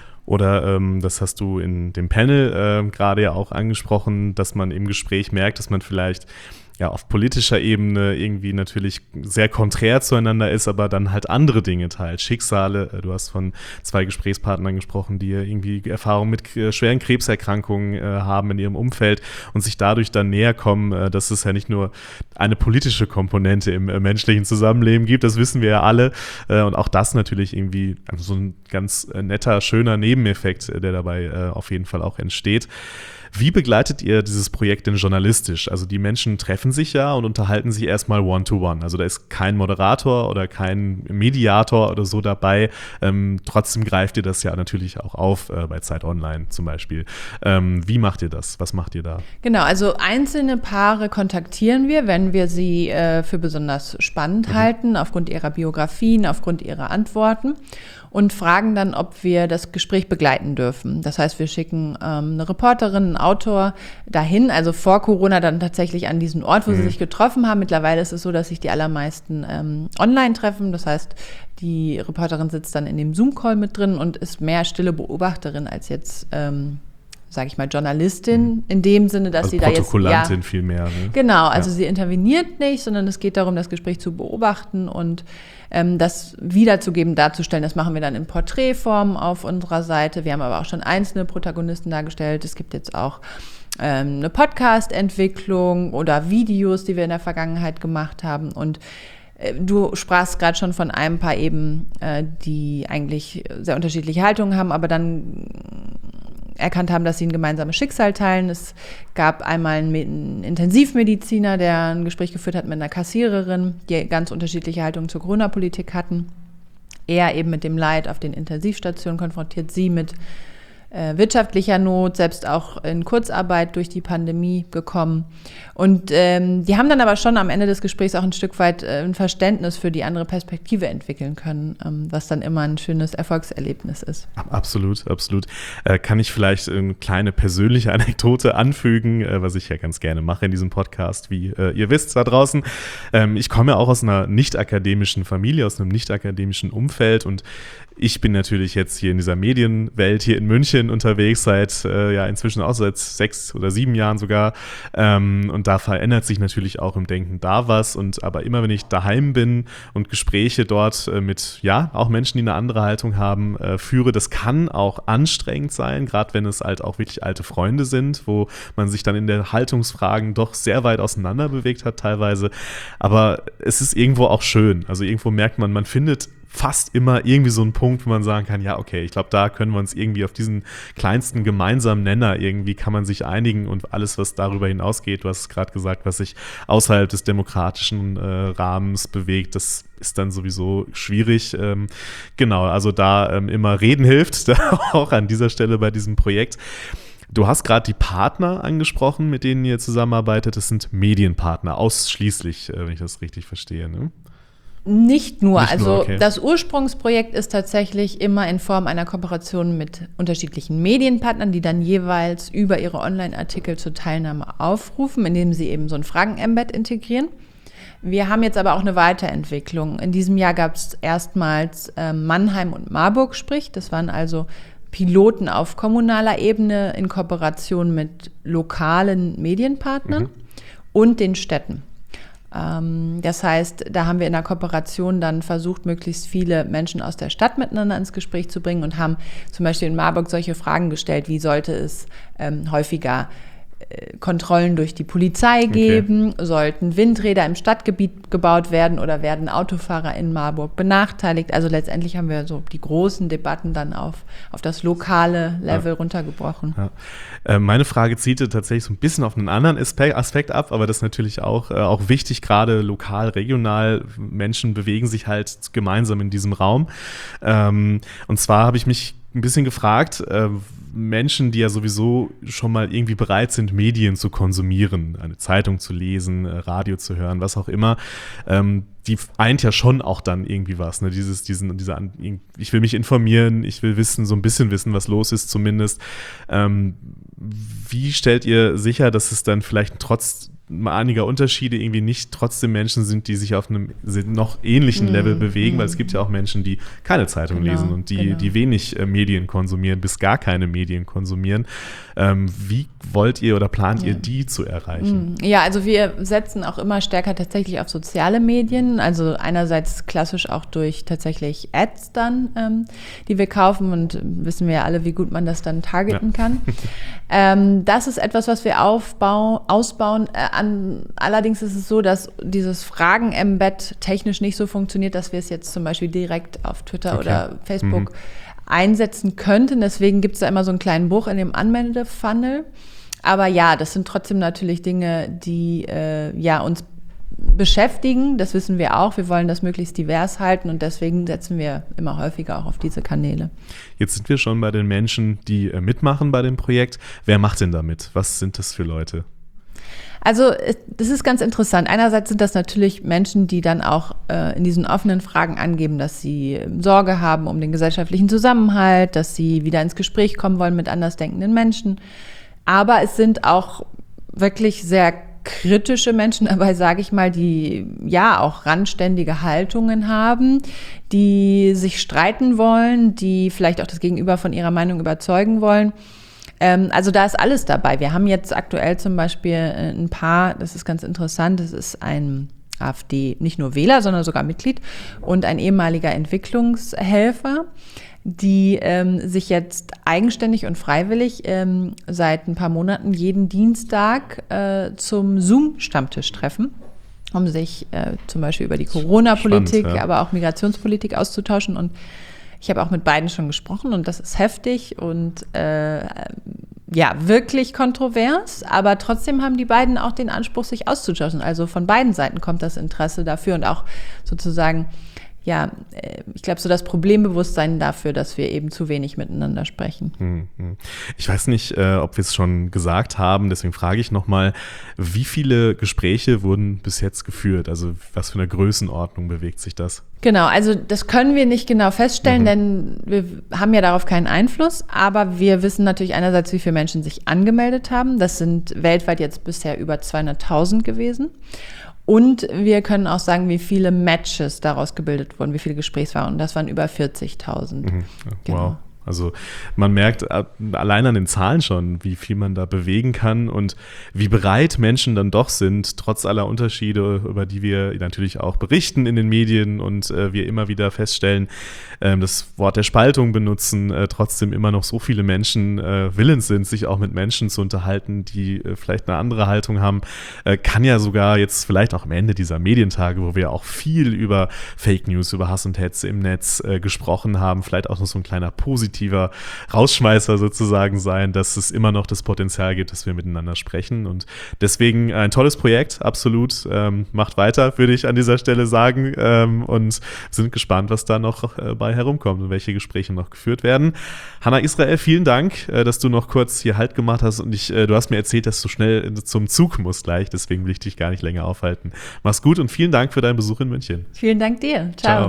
Oder das hast du in dem Panel gerade ja auch angesprochen, dass man im Gespräch merkt, dass man vielleicht auf politischer Ebene irgendwie natürlich sehr konträr zueinander ist, aber dann halt andere Dinge teilt, Schicksale. Du hast von 2 Gesprächspartnern gesprochen, die irgendwie Erfahrung mit schweren Krebserkrankungen haben in ihrem Umfeld und sich dadurch dann näher kommen, dass es ja nicht nur eine politische Komponente im menschlichen Zusammenleben gibt, das wissen wir ja alle. Und auch das natürlich irgendwie so ein ganz netter, schöner Nebeneffekt, der dabei auf jeden Fall auch entsteht. Wie begleitet ihr dieses Projekt denn journalistisch? Also die Menschen treffen sich ja und unterhalten sich erstmal one-to-one. Also da ist kein Moderator oder kein Mediator oder so dabei. Trotzdem greift ihr das ja natürlich auch auf, bei Zeit Online zum Beispiel. Wie macht ihr das? Was macht ihr da?
Genau, also einzelne Paare kontaktieren wir, wenn wir sie für besonders spannend halten, aufgrund ihrer Biografien, aufgrund ihrer Antworten. Und fragen dann, ob wir das Gespräch begleiten dürfen. Das heißt, wir schicken eine Reporterin, einen Autor dahin, also vor Corona dann tatsächlich an diesen Ort, wo sie sich getroffen haben. Mittlerweile ist es so, dass sich die allermeisten online treffen. Das heißt, die Reporterin sitzt dann in dem Zoom-Call mit drin und ist mehr stille Beobachterin als jetzt sage ich mal, Journalistin, in dem Sinne, dass sie da jetzt...
Protokollantin viel mehr. Ne?
Genau, also sie interveniert nicht, sondern es geht darum, das Gespräch zu beobachten und das wiederzugeben, darzustellen. Das machen wir dann in Porträtform auf unserer Seite. Wir haben aber auch schon einzelne Protagonisten dargestellt. Es gibt jetzt auch eine Podcast-Entwicklung oder Videos, die wir in der Vergangenheit gemacht haben. Und du sprachst gerade schon von einem Paar eben, die eigentlich sehr unterschiedliche Haltungen haben, aber dann erkannt haben, dass sie ein gemeinsames Schicksal teilen. Es gab einmal einen Intensivmediziner, der ein Gespräch geführt hat mit einer Kassiererin, die ganz unterschiedliche Haltungen zur Corona-Politik hatten. Er eben mit dem Leid auf den Intensivstationen konfrontiert, sie mit wirtschaftlicher Not, selbst auch in Kurzarbeit durch die Pandemie gekommen. Und die haben dann aber schon am Ende des Gesprächs auch ein Stück weit ein Verständnis für die andere Perspektive entwickeln können, was dann immer ein schönes Erfolgserlebnis ist.
Absolut, absolut. Kann ich vielleicht eine kleine persönliche Anekdote anfügen, was ich ja ganz gerne mache in diesem Podcast, wie ihr wisst da draußen. Ich komme ja auch aus einer nicht-akademischen Familie, aus einem nicht-akademischen Umfeld und ich bin natürlich jetzt hier in dieser Medienwelt hier in München unterwegs seit inzwischen auch seit 6 oder 7 Jahren sogar und da verändert sich natürlich auch im Denken da was und aber immer wenn ich daheim bin und Gespräche dort mit auch Menschen, die eine andere Haltung haben, führe, das kann auch anstrengend sein, gerade wenn es halt auch wirklich alte Freunde sind, wo man sich dann in den Haltungsfragen doch sehr weit auseinander bewegt hat teilweise, aber es ist irgendwo auch schön, also irgendwo merkt man findet fast immer irgendwie so ein Punkt, wo man sagen kann, ja, okay, ich glaube, da können wir uns irgendwie auf diesen kleinsten gemeinsamen Nenner irgendwie kann man sich einigen und alles, was darüber hinausgeht, du hast es gerade gesagt, was sich außerhalb des demokratischen Rahmens bewegt, das ist dann sowieso schwierig. Genau, also da immer reden hilft, auch an dieser Stelle bei diesem Projekt. Du hast gerade die Partner angesprochen, mit denen ihr zusammenarbeitet. Das sind Medienpartner, ausschließlich, wenn ich das richtig verstehe, ne?
Nicht nur,
okay.
Das Ursprungsprojekt ist tatsächlich immer in Form einer Kooperation mit unterschiedlichen Medienpartnern, die dann jeweils über ihre Online-Artikel zur Teilnahme aufrufen, indem sie eben so ein Fragen-Embed integrieren. Wir haben jetzt aber auch eine Weiterentwicklung. In diesem Jahr gab es erstmals Mannheim und Marburg spricht. Das waren also Piloten auf kommunaler Ebene in Kooperation mit lokalen Medienpartnern und den Städten. Das heißt, da haben wir in der Kooperation dann versucht, möglichst viele Menschen aus der Stadt miteinander ins Gespräch zu bringen und haben zum Beispiel in Marburg solche Fragen gestellt, wie sollte es häufiger Kontrollen durch die Polizei geben, sollten Windräder im Stadtgebiet gebaut werden oder werden Autofahrer in Marburg benachteiligt. Also letztendlich haben wir so die großen Debatten dann auf das lokale Level runtergebrochen.
Ja. Meine Frage zielte tatsächlich so ein bisschen auf einen anderen Aspekt ab, aber das ist natürlich auch wichtig, gerade lokal, regional. Menschen bewegen sich halt gemeinsam in diesem Raum. Und zwar habe ich mich ein bisschen gefragt, Menschen, die ja sowieso schon mal irgendwie bereit sind, Medien zu konsumieren, eine Zeitung zu lesen, Radio zu hören, was auch immer, die eint ja schon auch dann irgendwie was. Ne? Ich will mich informieren, ich will so ein bisschen wissen, was los ist zumindest. Wie stellt ihr sicher, dass es dann vielleicht trotz einiger Unterschiede irgendwie nicht trotzdem Menschen sind, die sich auf einem noch ähnlichen Level bewegen, weil es gibt ja auch Menschen, die keine Zeitung lesen und die wenig Medien konsumieren, bis gar keine Medien konsumieren. Wie wollt ihr oder plant ihr, die zu erreichen?
Ja, also wir setzen auch immer stärker tatsächlich auf soziale Medien, also einerseits klassisch auch durch tatsächlich Ads dann, die wir kaufen und wissen wir ja alle, wie gut man das dann targeten kann. Das ist etwas, was wir ausbauen. Allerdings ist es so, dass dieses Fragen-Embed technisch nicht so funktioniert, dass wir es jetzt zum Beispiel direkt auf Twitter oder Facebook einsetzen könnten. Deswegen gibt es da immer so einen kleinen Bruch in dem Anmeldefunnel. Aber ja, das sind trotzdem natürlich Dinge, die uns beschäftigen. Das wissen wir auch. Wir wollen das möglichst divers halten und deswegen setzen wir immer häufiger auch auf diese Kanäle.
Jetzt sind wir schon bei den Menschen, die mitmachen bei dem Projekt. Wer macht denn da mit? Was sind das für Leute?
Also das ist ganz interessant. Einerseits sind das natürlich Menschen, die dann auch in diesen offenen Fragen angeben, dass sie Sorge haben um den gesellschaftlichen Zusammenhalt, dass sie wieder ins Gespräch kommen wollen mit andersdenkenden Menschen. Aber es sind auch wirklich sehr kritische Menschen dabei, sage ich mal, die ja auch randständige Haltungen haben, die sich streiten wollen, die vielleicht auch das Gegenüber von ihrer Meinung überzeugen wollen. Also da ist alles dabei. Wir haben jetzt aktuell zum Beispiel ein Paar, das ist ganz interessant, das ist ein AfD, nicht nur Wähler, sondern sogar Mitglied und ein ehemaliger Entwicklungshelfer, die sich jetzt eigenständig und freiwillig seit ein paar Monaten jeden Dienstag zum Zoom-Stammtisch treffen, um sich zum Beispiel über die Corona-Politik, aber auch Migrationspolitik auszutauschen. Und ich habe auch mit beiden schon gesprochen und das ist heftig und wirklich kontrovers, aber trotzdem haben die beiden auch den Anspruch, sich auszutauschen. Also von beiden Seiten kommt das Interesse dafür und auch sozusagen, ich glaube, so das Problembewusstsein dafür, dass wir eben zu wenig miteinander sprechen.
Ich weiß nicht, ob wir es schon gesagt haben, deswegen frage ich nochmal, wie viele Gespräche wurden bis jetzt geführt? Also was für eine Größenordnung bewegt sich das?
Genau, also das können wir nicht genau feststellen, denn wir haben ja darauf keinen Einfluss, aber wir wissen natürlich einerseits, wie viele Menschen sich angemeldet haben. Das sind weltweit jetzt bisher über 200.000 gewesen. Und wir können auch sagen, wie viele Matches daraus gebildet wurden, wie viele Gesprächspartner. Und das waren über 40.000.
Genau. Wow. Also man merkt allein an den Zahlen schon, wie viel man da bewegen kann und wie bereit Menschen dann doch sind, trotz aller Unterschiede, über die wir natürlich auch berichten in den Medien und wir immer wieder feststellen, das Wort der Spaltung benutzen, trotzdem immer noch so viele Menschen willens sind, sich auch mit Menschen zu unterhalten, die vielleicht eine andere Haltung haben, kann ja sogar jetzt vielleicht auch am Ende dieser Medientage, wo wir auch viel über Fake News, über Hass und Hetze im Netz gesprochen haben, vielleicht auch noch so ein kleiner positiver Rausschmeißer sozusagen sein, dass es immer noch das Potenzial gibt, dass wir miteinander sprechen und deswegen ein tolles Projekt, absolut, macht weiter, würde ich an dieser Stelle sagen und sind gespannt, was da noch bei herumkommt und welche Gespräche noch geführt werden. Hanna Israel, vielen Dank, dass du noch kurz hier Halt gemacht hast und du hast mir erzählt, dass du schnell zum Zug musst gleich, deswegen will ich dich gar nicht länger aufhalten. Mach's gut und vielen Dank für deinen Besuch in München.
Vielen Dank dir. Ciao.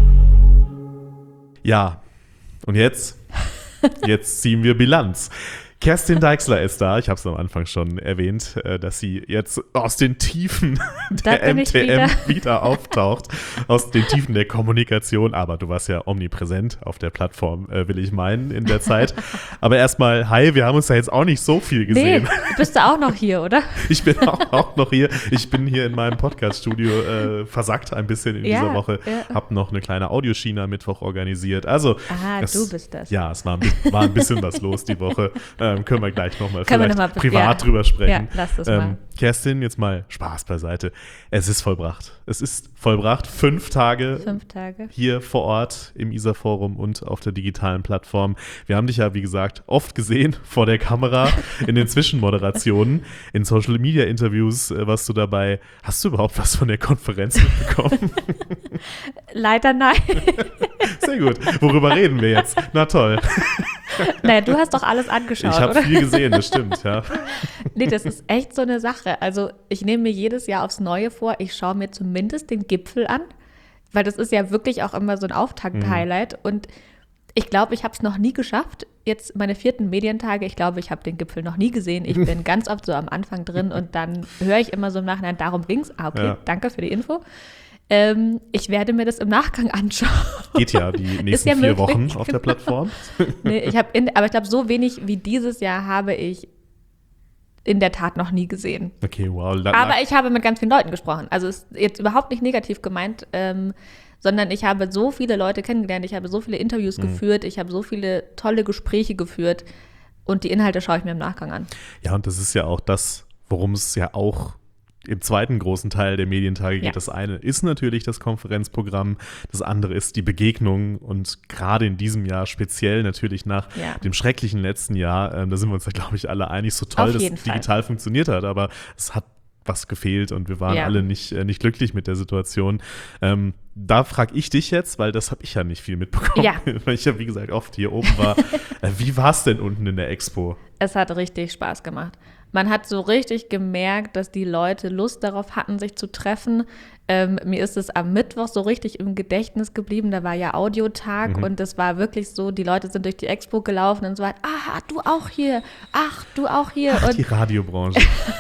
Ja, und jetzt ziehen wir Bilanz. Kerstin Deixler ist da. Ich habe es am Anfang schon erwähnt, dass sie jetzt aus den Tiefen der MTM wieder auftaucht. Aus den Tiefen der Kommunikation. Aber du warst ja omnipräsent auf der Plattform, will ich meinen, in der Zeit. Aber erstmal, hi, wir haben uns ja jetzt auch nicht so viel gesehen.
Nee, bist du auch noch hier, oder?
Ich bin auch noch hier. Ich bin hier in meinem Podcast-Studio versackt ein bisschen in dieser Woche. Ja. Habe noch eine kleine Audioschiene am Mittwoch organisiert. Also,
du bist das.
Ja, es war ein bisschen was los die Woche. Können wir gleich nochmal privat drüber sprechen.
Ja, lass das mal.
Kerstin, jetzt mal Spaß beiseite. Es ist vollbracht. 5 Tage.
5 Tage.
Hier vor Ort im ISA-Forum und auf der digitalen Plattform. Wir haben dich ja, wie gesagt, oft gesehen vor der Kamera, in den Zwischenmoderationen, in Social-Media-Interviews warst du dabei. Hast du überhaupt was von der Konferenz mitbekommen?
Leider nein.
Sehr gut. Worüber reden wir jetzt? Na toll.
Naja, du hast doch alles angeschaut,
Ich habe viel gesehen, das stimmt, ja.
Nee, das ist echt so eine Sache. Also ich nehme mir jedes Jahr aufs Neue vor, ich schaue mir zumindest den Gipfel an, weil das ist ja wirklich auch immer so ein Auftakt-Highlight. Und ich glaube, ich habe es noch nie geschafft. Jetzt meine 4. Medientage, ich glaube, ich habe den Gipfel noch nie gesehen. Ich bin ganz oft so am Anfang drin und dann höre ich immer so im Nachhinein, darum ging's. Okay, danke für die Info. Ich werde mir das im Nachgang anschauen.
Geht ja die nächsten 4 Wochen auf der Plattform.
Nee, aber ich glaube, so wenig wie dieses Jahr habe ich in der Tat noch nie gesehen.
Okay, wow.
Aber ich habe mit ganz vielen Leuten gesprochen. Also es ist jetzt überhaupt nicht negativ gemeint, sondern ich habe so viele Leute kennengelernt, ich habe so viele Interviews geführt, ich habe so viele tolle Gespräche geführt und die Inhalte schaue ich mir im Nachgang an.
Ja, und das ist ja auch das, worum es ja auch im zweiten großen Teil der Medientage geht.
Ja.
Das eine ist natürlich das Konferenzprogramm, das andere ist die Begegnung und gerade in diesem Jahr speziell natürlich nach dem schrecklichen letzten Jahr, da sind wir uns ja, glaube ich, alle einig, so toll, dass es digital funktioniert hat, aber es hat was gefehlt und wir waren alle nicht glücklich mit der Situation. Da frage ich dich jetzt, weil das habe ich ja nicht viel mitbekommen, weil ich ja, wie gesagt, oft hier oben war. Wie war es denn unten in der Expo?
Es hat richtig Spaß gemacht. Man hat so richtig gemerkt, dass die Leute Lust darauf hatten, sich zu treffen. Mir ist es am Mittwoch so richtig im Gedächtnis geblieben. Da war ja Audiotag und es war wirklich so, die Leute sind durch die Expo gelaufen und so weiter. Du auch hier. Ach, du auch hier.
Ach,
und
die Radiobranche.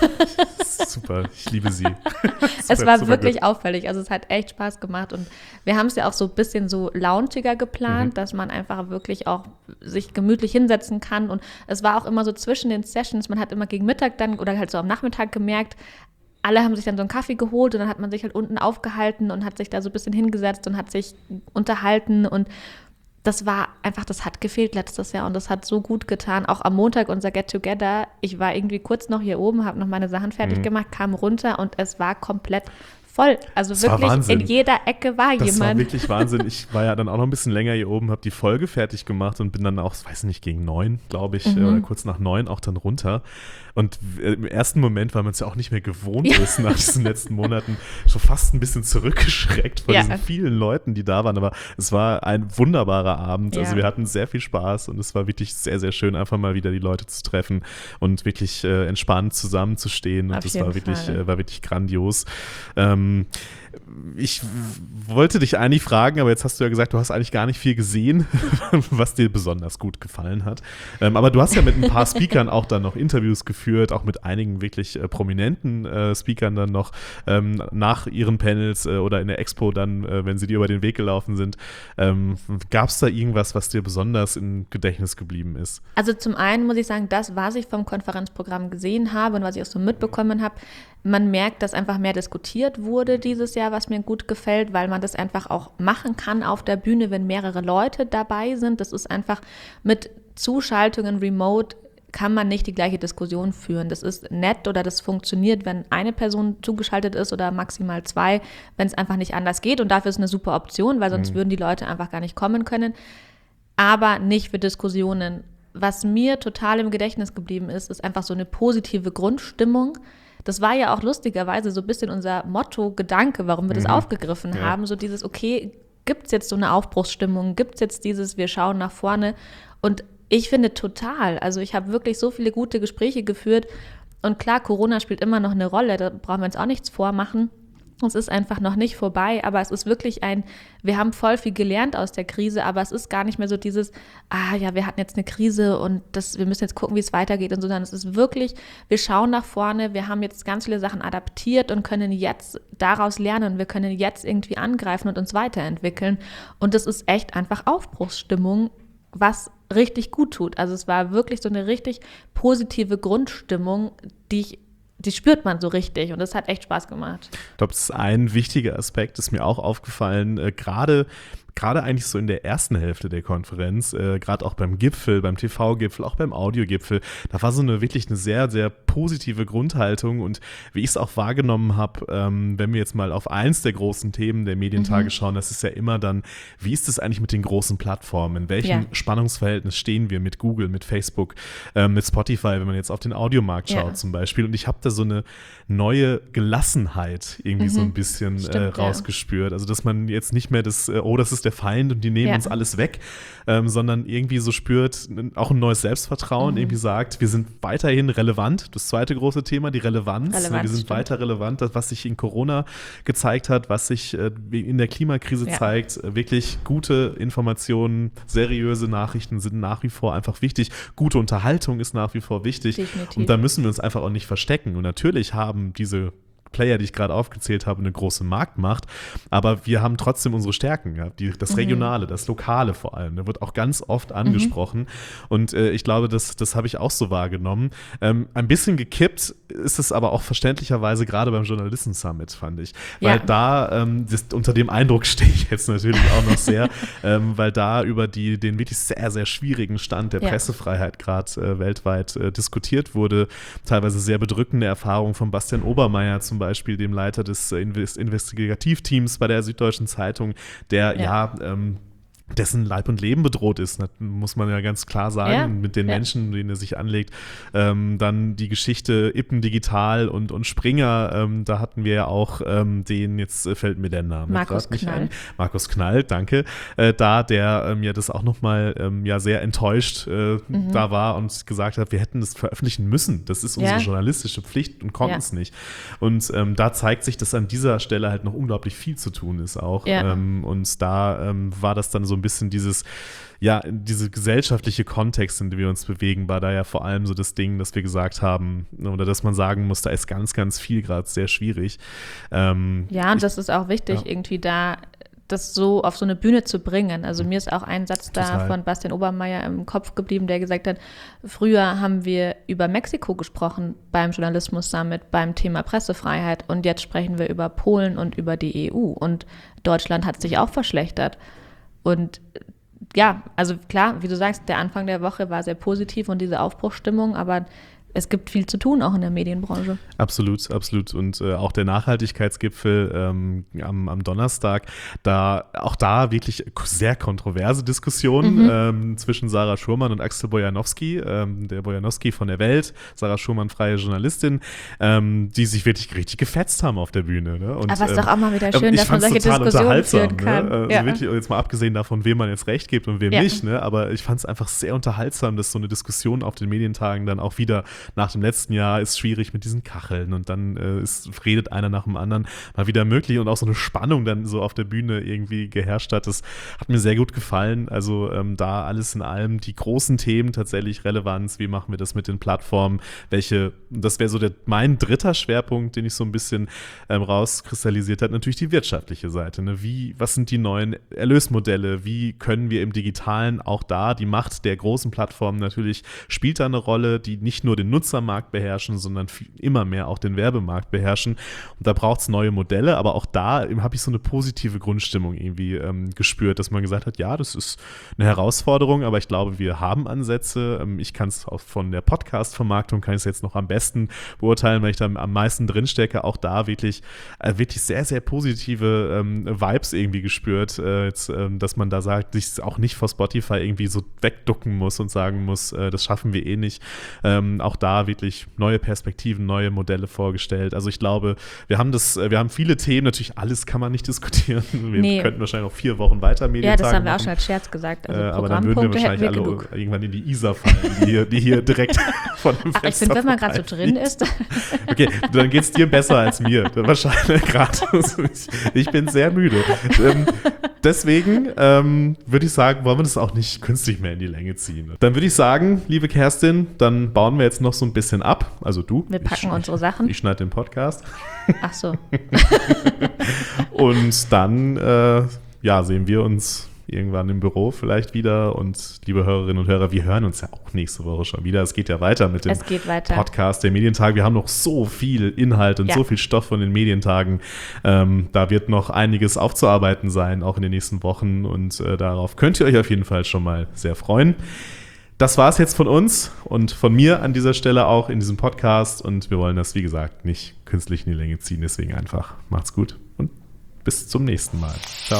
Super, ich liebe sie.
Es war wirklich auffällig. Also es hat echt Spaß gemacht und wir haben es ja auch so ein bisschen so launchiger geplant, dass man einfach wirklich auch sich gemütlich hinsetzen kann. Und es war auch immer so zwischen den Sessions, man hat immer gegen Mittag dann oder halt so am Nachmittag gemerkt, alle haben sich dann so einen Kaffee geholt und dann hat man sich halt unten aufgehalten und hat sich da so ein bisschen hingesetzt und hat sich unterhalten und das war einfach, das hat gefehlt letztes Jahr und das hat so gut getan. Auch am Montag unser Get-Together, ich war irgendwie kurz noch hier oben, habe noch meine Sachen fertig gemacht, kam runter und es war komplett voll. Also das wirklich in jeder Ecke war jemand.
Das war wirklich Wahnsinn. Ich war ja dann auch noch ein bisschen länger hier oben, habe die Folge fertig gemacht und bin dann auch, weiß nicht, gegen 9, glaube ich, oder kurz nach 9 auch dann runter. Und im ersten Moment, weil man es ja auch nicht mehr gewohnt ist, nach diesen letzten Monaten, schon fast ein bisschen zurückgeschreckt von diesen vielen Leuten, die da waren. Aber es war ein wunderbarer Abend. Ja. Also wir hatten sehr viel Spaß und es war wirklich sehr, sehr schön, einfach mal wieder die Leute zu treffen und wirklich entspannt zusammenzustehen. Und das war wirklich grandios. Ich wollte dich eigentlich fragen, aber jetzt hast du ja gesagt, du hast eigentlich gar nicht viel gesehen, was dir besonders gut gefallen hat. Aber du hast ja mit ein paar Speakern auch dann noch Interviews geführt, auch mit einigen wirklich prominenten Speakern dann noch nach ihren Panels oder in der Expo dann, wenn sie dir über den Weg gelaufen sind. Gab es da irgendwas, was dir besonders im Gedächtnis geblieben ist?
Also zum einen muss ich sagen, das, was ich vom Konferenzprogramm gesehen habe und was ich auch so mitbekommen habe, man merkt, dass einfach mehr diskutiert wurde dieses Jahr, was mir gut gefällt, weil man das einfach auch machen kann auf der Bühne, wenn mehrere Leute dabei sind. Das ist einfach mit Zuschaltungen remote kann man nicht die gleiche Diskussion führen. Das ist nett oder das funktioniert, wenn eine Person zugeschaltet ist oder maximal 2, wenn es einfach nicht anders geht. Und dafür ist eine super Option, weil sonst würden die Leute einfach gar nicht kommen können. Aber nicht für Diskussionen. Was mir total im Gedächtnis geblieben ist, ist einfach so eine positive Grundstimmung. Das war ja auch lustigerweise so ein bisschen unser Motto-Gedanke, warum wir das aufgegriffen haben. So dieses, okay, gibt es jetzt so eine Aufbruchsstimmung? Gibt es jetzt dieses, wir schauen nach vorne? Und ich finde total. Also ich habe wirklich so viele gute Gespräche geführt. Und klar, Corona spielt immer noch eine Rolle, da brauchen wir uns auch nichts vormachen. Es ist einfach noch nicht vorbei, aber es ist wirklich wir haben voll viel gelernt aus der Krise, aber es ist gar nicht mehr so dieses, wir hatten jetzt eine Krise und wir müssen jetzt gucken, wie es weitergeht und so, sondern es ist wirklich, wir schauen nach vorne, wir haben jetzt ganz viele Sachen adaptiert und können jetzt daraus lernen und wir können jetzt irgendwie angreifen und uns weiterentwickeln und das ist echt einfach Aufbruchsstimmung, was richtig gut tut. Also es war wirklich so eine richtig positive Grundstimmung, die spürt man so richtig und das hat echt Spaß gemacht.
Ich glaube, das ist ein wichtiger Aspekt, ist mir auch aufgefallen, gerade eigentlich so in der ersten Hälfte der Konferenz, gerade auch beim Gipfel, beim TV-Gipfel, auch beim Audiogipfel, da war so wirklich eine sehr, sehr positive Grundhaltung und wie ich es auch wahrgenommen habe, wenn wir jetzt mal auf eins der großen Themen der Medientage schauen, das ist ja immer dann, wie ist es eigentlich mit den großen Plattformen, in welchem Spannungsverhältnis stehen wir mit Google, mit Facebook, mit Spotify, wenn man jetzt auf den Audiomarkt schaut zum Beispiel und ich habe da so eine neue Gelassenheit irgendwie so ein bisschen rausgespürt, also dass man jetzt nicht mehr das ist der Feind und die nehmen uns alles weg, sondern irgendwie so spürt, auch ein neues Selbstvertrauen, irgendwie sagt, wir sind weiterhin relevant. Das zweite große Thema, die Relevanz. Wir sind weiter relevant, das, was sich in Corona gezeigt hat, was sich in der Klimakrise zeigt. Wirklich gute Informationen, seriöse Nachrichten sind nach wie vor einfach wichtig. Gute Unterhaltung ist nach wie vor wichtig. Definitiv. Und da müssen wir uns einfach auch nicht verstecken. Und natürlich haben diese Player, die ich gerade aufgezählt habe, eine große Marktmacht, aber wir haben trotzdem unsere Stärken, ja, das Regionale, das Lokale vor allem, da wird auch ganz oft angesprochen und ich glaube, das habe ich auch so wahrgenommen. Ein bisschen gekippt ist es aber auch verständlicherweise gerade beim Journalisten-Summit, fand ich, weil da, unter dem Eindruck stehe ich jetzt natürlich auch noch sehr, weil da über den wirklich sehr, sehr schwierigen Stand der Pressefreiheit gerade weltweit diskutiert wurde, teilweise sehr bedrückende Erfahrungen von Bastian Obermeier zum Beispiel, dem Leiter des Investigativteams bei der Süddeutschen Zeitung, der dessen Leib und Leben bedroht ist, muss man ja ganz klar sagen, mit den Menschen, denen er sich anlegt. Dann die Geschichte Ippen Digital und Springer, da hatten wir ja auch jetzt fällt mir der Name
Markus
nicht
Knall.
ein. Markus Knall, danke. Der das auch nochmal sehr enttäuscht da war und gesagt hat, wir hätten das veröffentlichen müssen. Das ist unsere journalistische Pflicht und konnten es nicht. Und da zeigt sich, dass an dieser Stelle halt noch unglaublich viel zu tun ist auch. Und da war das dann so ein bisschen diese gesellschaftliche Kontext, in dem wir uns bewegen, war da ja vor allem so das Ding, dass wir gesagt haben, oder dass man sagen muss, da ist ganz, ganz viel gerade sehr schwierig.
Und das ist auch wichtig, irgendwie da das so auf so eine Bühne zu bringen. Also mir ist auch ein Satz da von Bastian Obermeier im Kopf geblieben, der gesagt hat, früher haben wir über Mexiko gesprochen beim Journalismus-Summit, beim Thema Pressefreiheit und jetzt sprechen wir über Polen und über die EU und Deutschland hat sich auch verschlechtert. Und also klar, wie du sagst, der Anfang der Woche war sehr positiv und diese Aufbruchsstimmung, aber es gibt viel zu tun, auch in der Medienbranche.
Absolut, absolut. Und auch der Nachhaltigkeitsgipfel am Donnerstag, auch da wirklich sehr kontroverse Diskussionen zwischen Sarah Schurmann und Axel Bojanowski, der Bojanowski von der Welt, Sarah Schurmann, freie Journalistin, die sich wirklich richtig gefetzt haben auf der Bühne. Ne? Und,
aber es ist doch auch mal wieder schön, dass man solche Diskussionen führen kann.
Ne? Also wirklich, jetzt mal abgesehen davon, wem man jetzt recht gibt und wem nicht, ne? Aber ich fand es einfach sehr unterhaltsam, dass so eine Diskussion auf den Medientagen dann auch wieder nach dem letzten Jahr ist schwierig mit diesen Kacheln und dann redet einer nach dem anderen mal wieder möglich und auch so eine Spannung dann so auf der Bühne irgendwie geherrscht hat. Das hat mir sehr gut gefallen. Also da alles in allem die großen Themen tatsächlich Relevanz. Wie machen wir das mit den Plattformen? Das wäre so mein dritter Schwerpunkt, den ich so ein bisschen rauskristallisiert hat. Natürlich die wirtschaftliche Seite. Ne? Was sind die neuen Erlösmodelle? Wie können wir im Digitalen auch da die Macht der großen Plattformen natürlich spielt da eine Rolle, die nicht nur den Nutzermarkt beherrschen, sondern immer mehr auch den Werbemarkt beherrschen. Und da braucht es neue Modelle, aber auch da habe ich so eine positive Grundstimmung irgendwie gespürt, dass man gesagt hat, ja, das ist eine Herausforderung, aber ich glaube, wir haben Ansätze. Ich kann es auch von der Podcast-Vermarktung, kann ich es jetzt noch am besten beurteilen, weil ich da am meisten drinstecke, auch da wirklich sehr, sehr positive Vibes irgendwie gespürt, dass man da sagt, sich auch nicht vor Spotify irgendwie so wegducken muss und sagen muss, das schaffen wir eh nicht. Auch da da wirklich neue Perspektiven, neue Modelle vorgestellt. Also ich glaube, wir haben viele Themen, natürlich alles kann man nicht diskutieren. Wir könnten wahrscheinlich noch 4 Wochen weiter Medientage
Ja, das haben wir
machen.
auch schon als Scherz gesagt. Also
aber dann würden wir wahrscheinlich alle irgendwann in die Isar fallen, die hier direkt von dem Fenster
ich finde, wenn man gerade so drin ist.
Okay, dann geht es dir besser als mir. Wahrscheinlich gerade. Ich bin sehr müde. Deswegen würde ich sagen, wollen wir das auch nicht künstlich mehr in die Länge ziehen. Dann würde ich sagen, liebe Kerstin, dann bauen wir jetzt noch so ein bisschen ab. Also du.
Wir packen unsere Sachen.
Ich schneide den Podcast.
Ach so.
Und dann sehen wir uns irgendwann im Büro vielleicht wieder. Und liebe Hörerinnen und Hörer, wir hören uns ja auch nächste Woche schon wieder. Es geht ja weiter mit dem Podcast der Medientage. Wir haben noch so viel Inhalt und so viel Stoff von den Medientagen. Da wird noch einiges aufzuarbeiten sein, auch in den nächsten Wochen. Und darauf könnt ihr euch auf jeden Fall schon mal sehr freuen. Das war es jetzt von uns und von mir an dieser Stelle auch in diesem Podcast. Und wir wollen das, wie gesagt, nicht künstlich in die Länge ziehen. Deswegen einfach macht's gut und bis zum nächsten Mal. Ciao.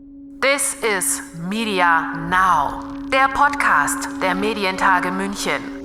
This is Media Now, der Podcast der Medientage München.